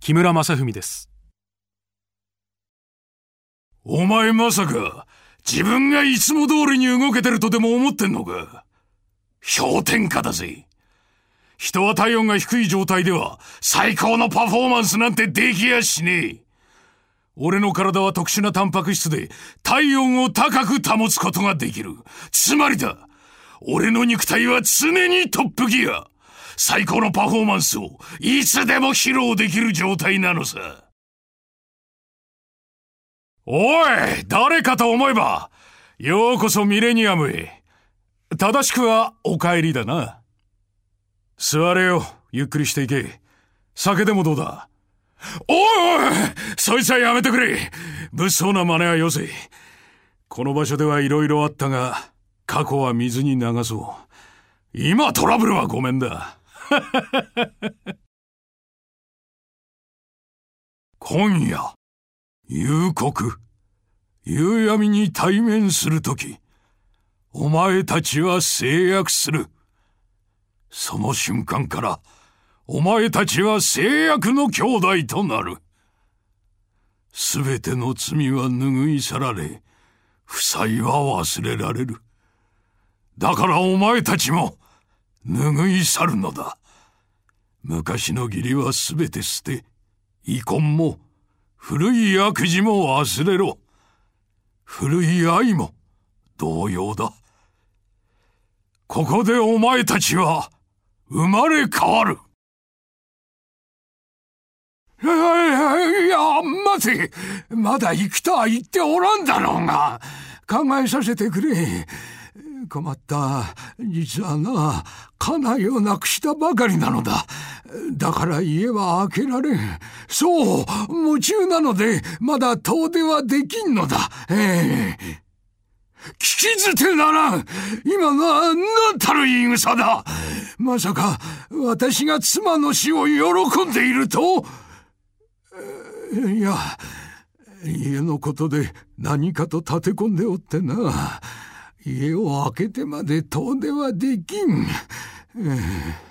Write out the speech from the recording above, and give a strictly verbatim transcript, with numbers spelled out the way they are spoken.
木村正文です。 お前まさか自分がいつも通りに動けてるとでも思ってんのか？氷点下だぜ。人は体温が低い状態では最高のパフォーマンスなんてできやしねえ。俺の体は特殊なタンパク質で体温を高く保つことができる。つまりだ、俺の肉体は常にトップギア。最高のパフォーマンスをいつでも披露できる状態なのさ。おい、誰かと思えば、ようこそミレニアムへ。正しくはお帰りだな。座れよ、ゆっくりしていけ。酒でもどうだ？おいおい、そいつはやめてくれ。物騒な真似はよせ。この場所ではいろいろあったが、過去は水に流そう。今トラブルはごめんだ。今夜、夕刻、夕闇に対面するとき、お前たちは誓約する。その瞬間から、お前たちは誓約の兄弟となる。すべての罪は拭い去られ、負債は忘れられる。だからお前たちも、拭い去るのだ。昔の義理はすべて捨て、遺恨も、古い悪事も忘れろ。古い愛も、同様だ。ここでお前たちは、生まれ変わる。いや、いや、待て。まだ生きとは言っておらんだろうが。考えさせてくれ。困った。実はな、家内を亡くしたばかりなのだ。だから家は開けられん。そう、夢中なので、まだ遠出はできんのだ。ええ。聞き捨てならん。今のは何たる言い草だ。まさか、私が妻の死を喜んでいると？いや、家のことで何かと立て込んでおってな。家を開けてまで遠出はできん。ええ